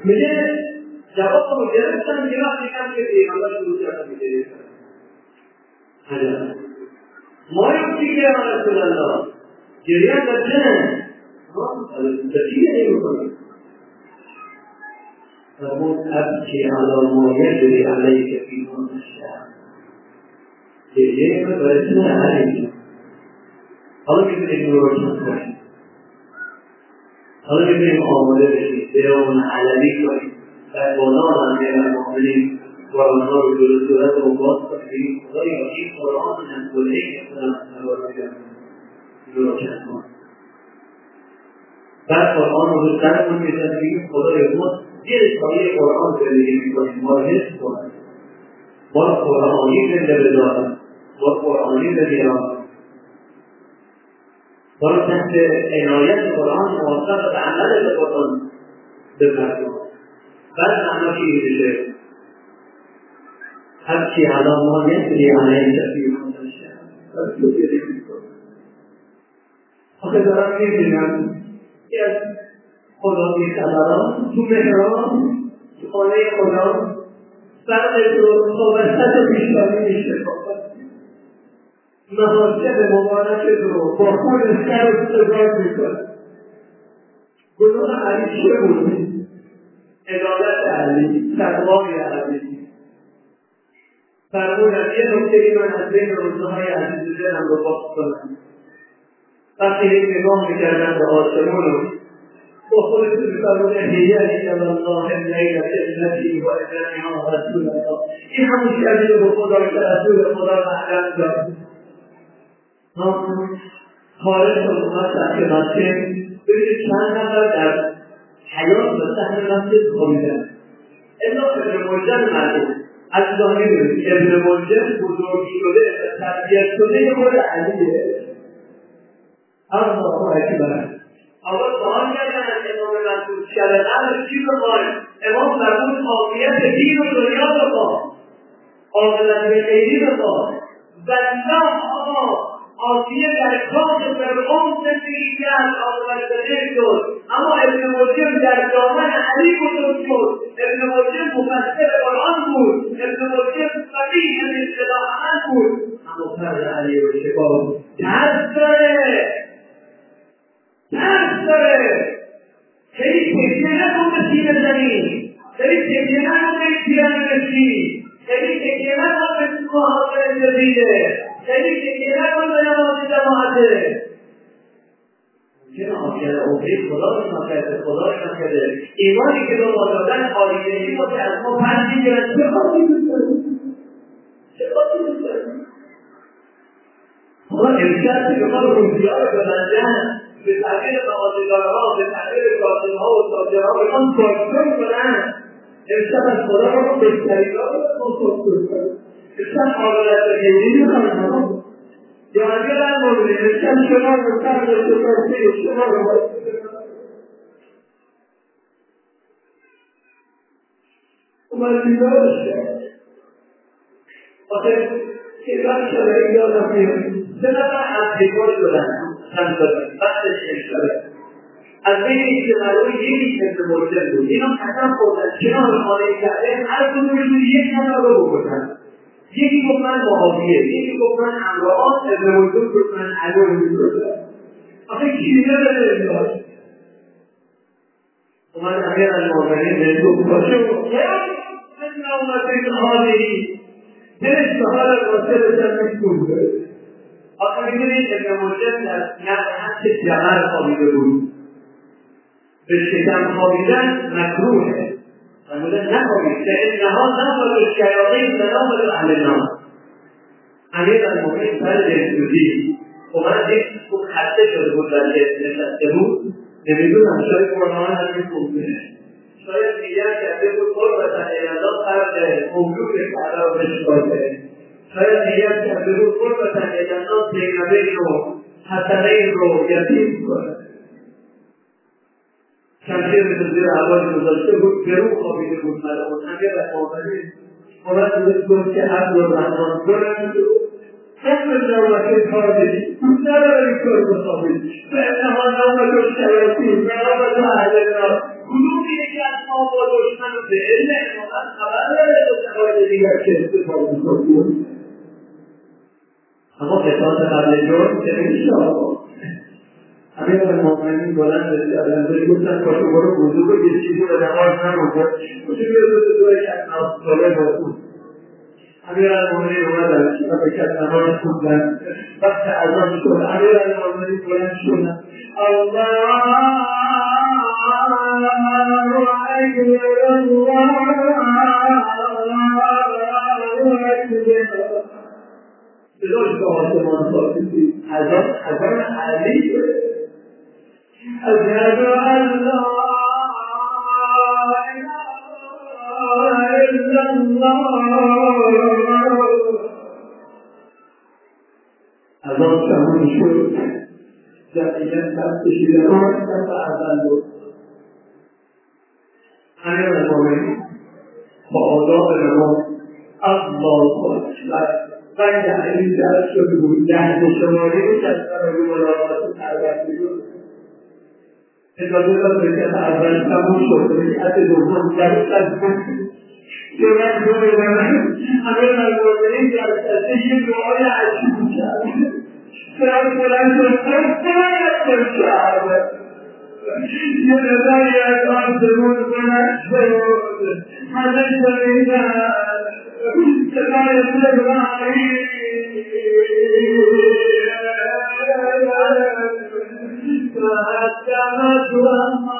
میگه جواب رو گرفتم یه وقت دیدم که پیغمبر شروع کرده میگه عجب ما رو چی که رسول الله گریه بچه بچی نمی کنم فرمود ابکی علی ما یجری علیک فی کل شهر گریه من برای چه علیک حالا میتونیم رو روشن کنیم حالا میتونیم آماده بشیم بیرون علمی کنیم و بانان هم بیرون معاملیم و آنها رو جلو صورت و باز کنیم خدای این قرآن هم کله رو روشن کنیم بعد قرآن رو سرمون میزنیم خدای ما یه سایه قرآن زندگی میکنیم ما رو حس کنیم ما رو قرآنی زنده بدارم ما رو قرآنی بدارم ما رو تحت عنایت قرآن موافق به عمل قرآن بپردازیم بعد معنا چی میشه هرچی الان ما نمیتونی علیه تفیر کنن شد تو گریه میکنم آخه دارم میبینم که از خدا میخبرم تو مهران تو خانه خدا فرق رو صحبت بیشتری میشه محاسب مبارک رو با خود سر و سزار میکنه گناه علی چه بود؟ عدالت علی تقوای علی فرمودم یه نکته من از بین روزهای عزیز دلم رو باز کنم وقتی یک نگاه میکردم به آسمون با خودتون فرمود هیئتی الله اللیلة التي وعدناها رسول الله این همون چیزی رو به خدا که رسول خدا محرم داد خارج از اومد که مسجد ببینید چند نفر در حیات و صحن مسجد خوابیدن الا ابن ملجم مردم از ظاهر می‌بینید ابن ملجم بزرگ شده و تربیت شده خود علیه الله اکبر آقا سوال کردن از امام مسعود شرقه چی بخواهیم امام فرمود عافیت دین و دنیا بخواه عاقبت به خیری بخواه والله آقا عافیت در کاخ فرعون زندگی کرد عاقبت به خیر شد اما ابن ملجم در دامن علی بزرگ شد ابن ملجم مفسر قرآن بود ابن ملجم فقیه اصطلاح عمل بود اما فرد علی رو شکار درس داره خیلی تکیه نکن به سینه زمین خیلی تکیه نکن به پیرانه بشی خیلی تکیه نکن به محاضره جدیده خیلی تکیه نکن به نماز جماعته ممکنه آخر عمری خدا رو نکرده ایمانی که به ما دادن آیدهی ما که از ما پس میگیرن چه خواهی بسرد ما امشب که ما روزیار رو بلندن به تغییر نمازگارها، به تغییر کاسمها و تاجرها به من کارکن کنن امشب از خدا رو بهترینا رو کنسول کنن امشب عاقبت به خیری میکنن یا اگر نمونه امشب شما رو سر به شما رو اومد بیدارش کرد آخه کیفر شده این یادم میاد سه نفر از دیگر شدن بعدش شده از بین این جمعه یکی ابن ملجم بود اینا قسم خوردن کنار خانه کعبه هر کدومشون یک نفر رو بکشن یکی گفت من معاویه یکی گفت من امرآن ابن ملجم گفت من علی رو می‌کشم آخه کینه بده داشت اومد امیرالمؤمنین به تو باشه و من اومدید حالی دلش به حال واسه سرش بود آخه می‌دونید ابن ملجم در حد جمر خوابیده بود به شکم خوابیدن مکروهه فرمودن نخوابید فانها نفر الشیاطین ونفر اهل النار امیرالمؤمنین سر دلسوزی اومد یک خوب خسته شده بود در نشسته بود نمیدونم شاید قرآن هم می‌خونده شاید دیگر کرده بود قربتن ایالله فرد موجود کعبه رو بشکافه شاید دیگر کرده بود قربتن ایالله پیغمبرین رو حسنین رو یتیم کنه شمشیر به زیر عواری گذاشته بود گرو خوابیده بود ملعون امیرالمؤمنین اومد بود که عبد الرحمن برند حکم دولت خارجی نداره این کار بخوابید و انها نامت و شیاطین نامت و اهل النار کدوم اینه که از ما با دشمن و به علم امامت خبر داره و شقایق دیگر که استفاده می‌کنیم. اما قصاص قبل جرم که نمیشه آقا. همین المؤمنین بلند رسیدن گفتن پاشو برو وضو بگیر چیزی رو نماز نمونده پاشو بیا دوی کت نماز صالح بخون. امیر المؤمنین اومدن و کت نماز خوندن. وقت اذان شد امیر المؤمنین بلند شدن الله اکبر الله اکبر صداش به آسمان ساکتی اذان علی أشهد أن لا إله إلا الله أذان تمام شد دقیقاً تفتشی لمان تفت اول بود امیر المؤمنین با آداب نماز الله اکبر بند علی درست شده بود لحظه شماری کسر رو ملاقات تربیتی بود اجازه داد رکعت اول تموم شد رکعت دوم درست از بود جرأت رو ببرن امیر المؤمنین در سجده یه دعای عجیب کرد سرم بلند شد کرد یه ندایی از آسمون بلند شد همه شنیدن صدای جبرائیل فهدمت الله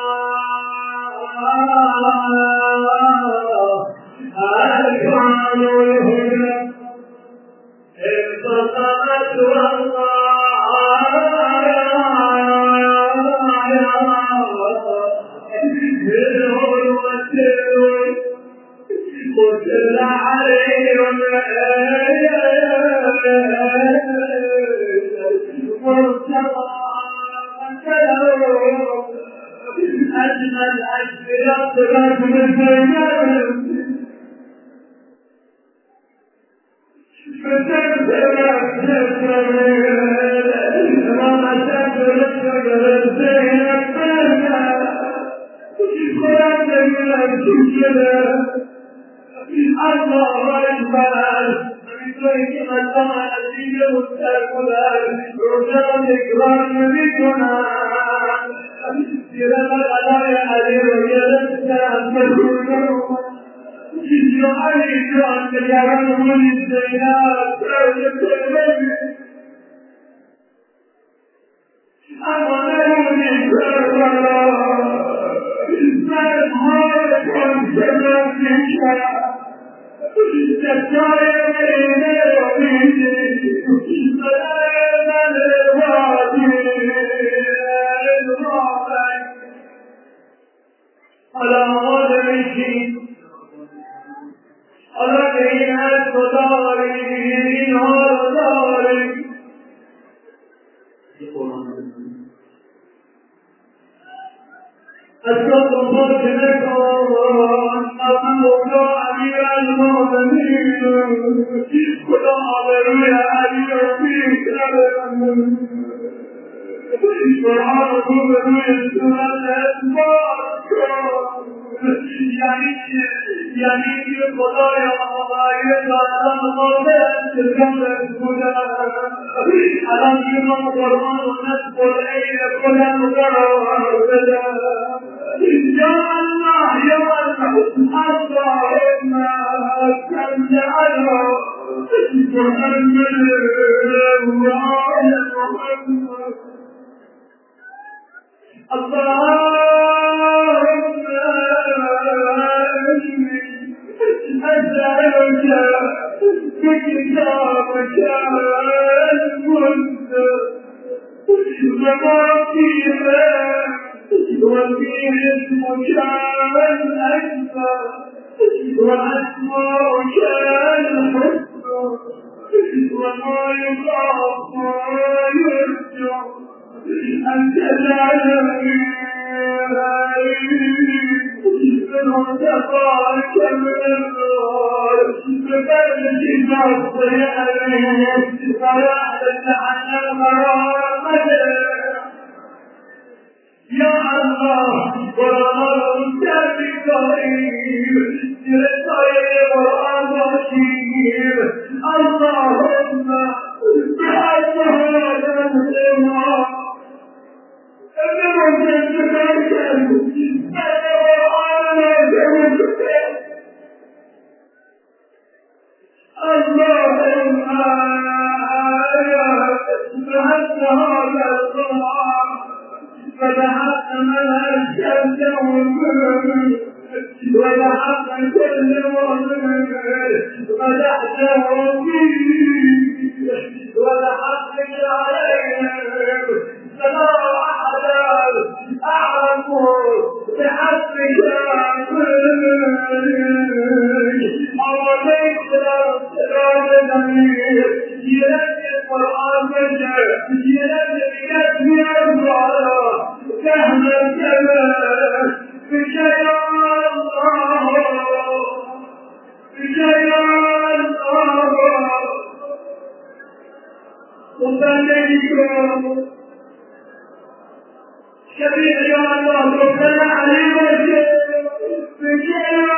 أكرم الهدى انتصرت الله قتل عليهم مرتضى أجمل أشبه الصلاة بالسلام الله أكبر بطريق من طمع الدين مستقبلا رجاء إكرام بكنا سيرة الغلاء عليه ويلسنا فكنا يعيش عن تجارة من الزينات أمنوا بكرة فأظهر كنت بك أسكت الله لكم أمر أمير المؤمنين خدا آبروی علی رفیق قرآن رو به روی صورت اثبات کن یعنی که خدای آقای تعالی قادر استقامت بودن الان که ما قرآن و نصب العین خودم قرار بدن یا الله یا الله اللهم صل علی محمد وآل محمد اللهم إني أسألك بكتابك المنزل وما فيه وفيه اسمك الأكبر وأسماؤك الحسنى وما يخاف ويرجع أن تجعلني منهم تبارك من النار بفرج نصر عليهم فيعلن عن المرامة يا الله ورمضان ولحق كل مؤمن مدحته فيه ولحق عليهم فلا أحد أعرف بحق أوليس سراد الأمير ينزل القرآن بشر ينزل بكتب أبرار فهم الكمال بشيء وبلغكم شفيع يا الله ربنا عليم بشيء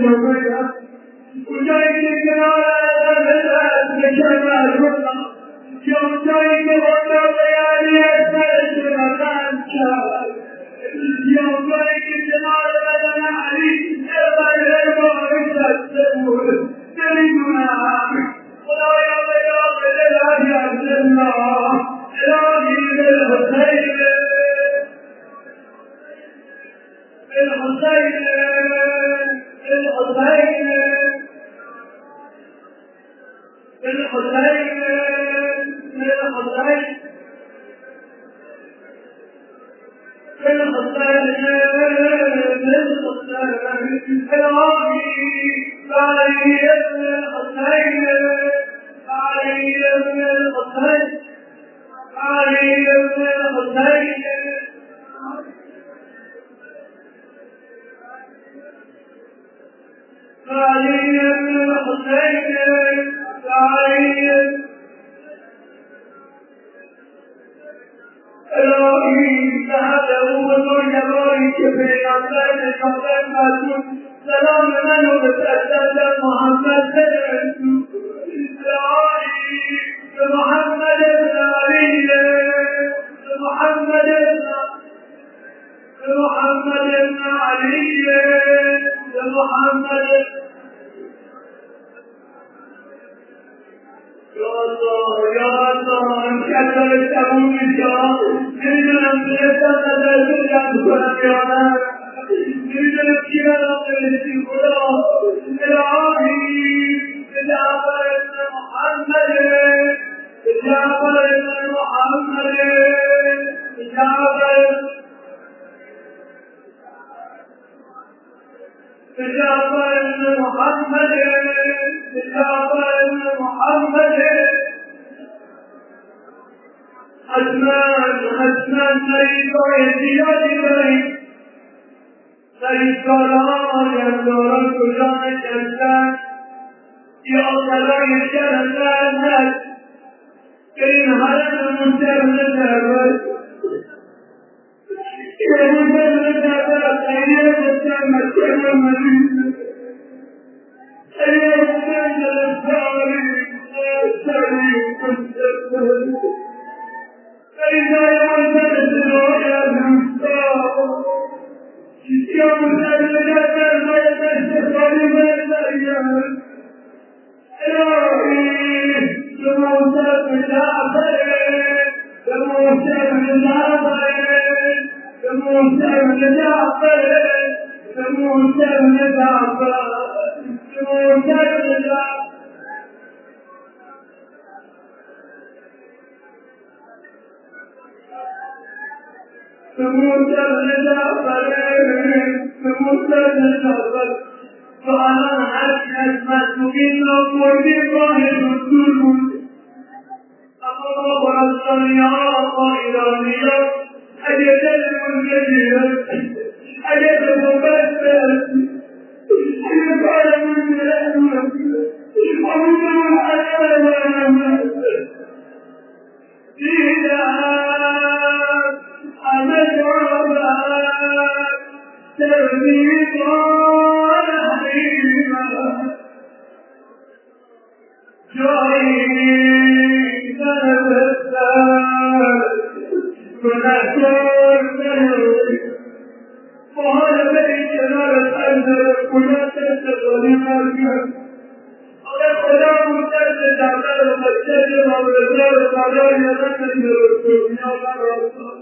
اونجایی که کنار دست بکنار روزم که اونجایی که بانده بیانی اثرش بزن کرد یا اونجایی که کنار بدن علی اربعه باری شده بود نمیدونم خدایا بجا بده لحی عبدالله الهی بالحسین بالحسین بالحسین بالحسين بالحسين سلام منو بسدد محمد محمد بن علي محمد بن علي محمد يا الله يا الله انت تبون الجاه من بلدنا تدرك يا الله میدونم کی را برسی خدا الهی به جعفر ابن محمد به جعفر ابن محمد به جعفر ابن محمد به جعفر ابن محمد حتما طریقای زیادی برید خریدکاران یادداران کجا نشستن یا صدای شهر هست که این حالت منتظر نشود که منتظر نشود خیلی بسیار مسکن و مریض خیلی منتظر تاریخ تاریخ منتظر خیلی منتظر یا مسلمات الموت استقبال بالسيئات الهي لموتى بن جعفر لموتى بن جعفر لموتى بن جعفر لموتى بن جعفر لموتى بن جعفر فأنا حسنت مسؤولين وقوي ظاهر الدول أمر الصنيعة إيرانية أجد المنجزية أجد المبسل أجد علم الأمر ومن الأمر إذا أمد عباد تربيط رحيمة جعيني تنبسل ونحتار تنبسل وهذا بني جلالة أنزل كنا تنتظر مرجع أغير خدا مستجد جعبال ومستجد ومرزال وقضاء يغنى الرسول يا الله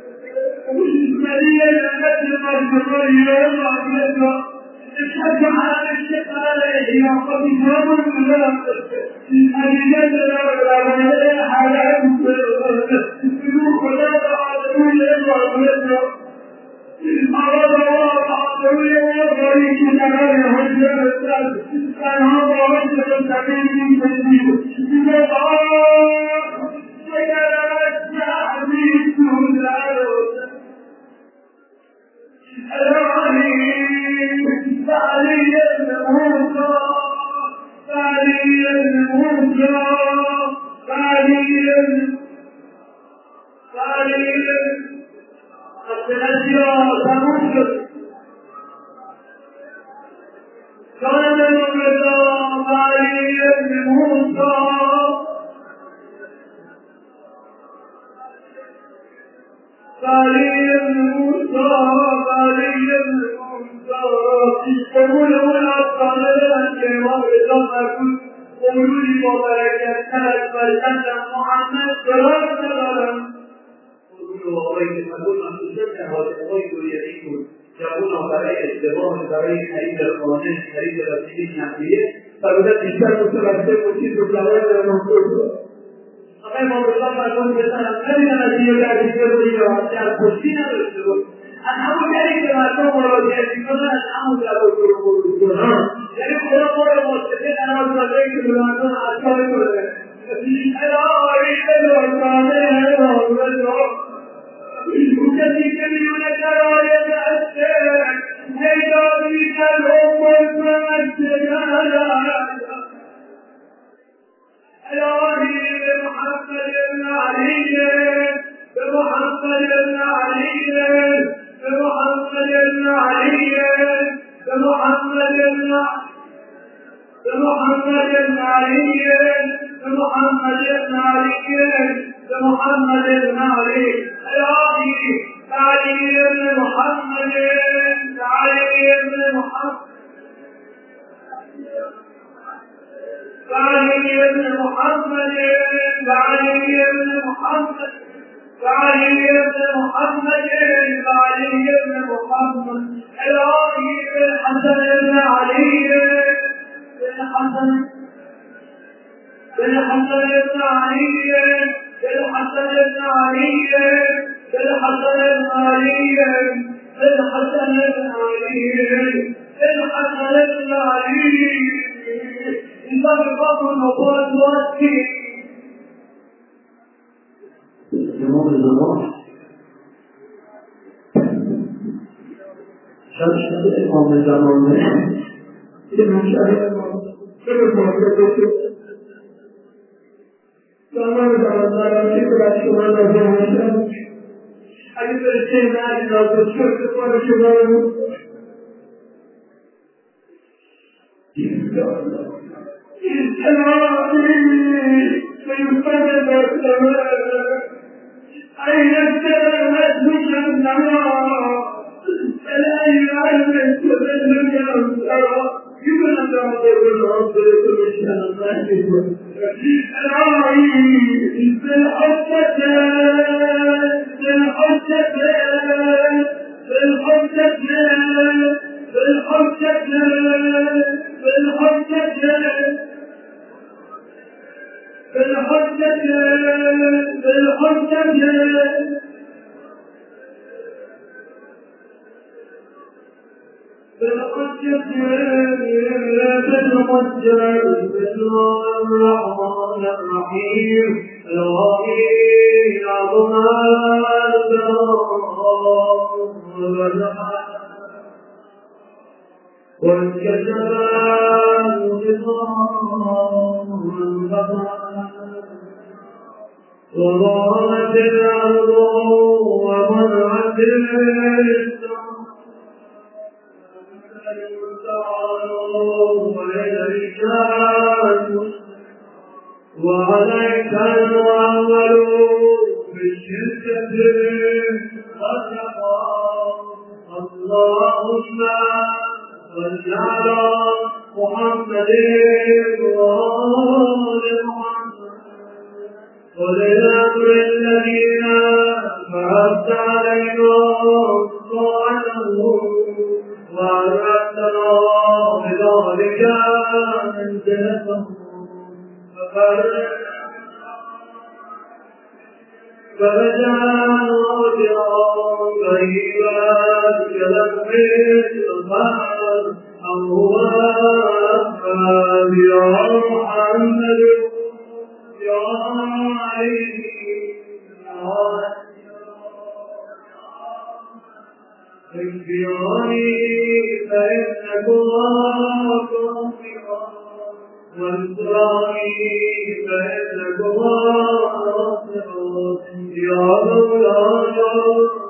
مدينة الأجل المرجع يوم عبيدنا اشهد على الشيخ عليه يا قبيل الله أجلت الأولى حالات بدون خدا تعالى يوم عبيدنا أراد الله تعالى وغريك نهار هجر السلام كان هذا رجل سبيل جديد إذا دعا سيرت حبيب الأرض الرحيم فعلي الموسى فعلي الموسى فعلي الأشياء تموت كان الرضا علي بن موسى قولوا الأبطال الأنجام وإضافكم قولوا لي وبركة فرزند محمد صلى الله عليه وسلم قولوا وبيت فكل أن تسمع وتقويت يديكم يقول برای ازدواج برای خرید خانه خرید وسیله نقلیه فرودت بیشتر متوسط باشید رو جواب در منطور آقای ماموران مردم بزنم نمیدن از این در دیگه روی را در پشتی نداشته بود از همون جایی که مردم مراجعه میکنن از همون جواب رو خروج کنن یعنی خدا ما رو موسیقی قرار داده که به مردم اثر کنه الهی بلوزانه کسی که میونه شرایط اشتر هیداری در امور فمشتر الهی به محمد ابن علی به محمد ابن علی به محمد ابن علی به محمد ابن به محمد ابن علی به محمد ابن علی به محمد ابن علی الهی علی ابن محمد علی ابن محمد وعلي ابن محمد وعلي ابن محمد وعلي ابن محمد وعلي ابن محمد الهي بالحسن ابن علي بالحسن ابن علي بالحسن ابن علي بالحسن ابن علي بالحسن ابن علي بالحسن ابن علي إنسان الفضل المطور الواسي امام زمان شخص امام زمان یه منشأ امام چرا فاصله بشه زمان زمان که برای شما لازم میشه اگه برسه مرگ لازم شد کار شما رو فيفرد السماء أين السماء السماء فلا يعلم تذلل أمسرا يبنى تعطر العصر كل شأن الله العائي بالحجتان بالحجتان بالحجتان بالحجتان بالحجتان الرحمن الرحيم الغني والكسل وضاعت الأرض ومنعت وعليك المعمل بالشركة والنقاء اللهم صل على محمد وآل محمد وللأمر الذين فرضت علينا طاعتهم وأردتنا بذلك منزلتهم فرجعنا راجعا قريبا كلمح الأمار أموات يا محمد يا علي اكفياني فإنك الله وانصرني فإنك الله يا مولاي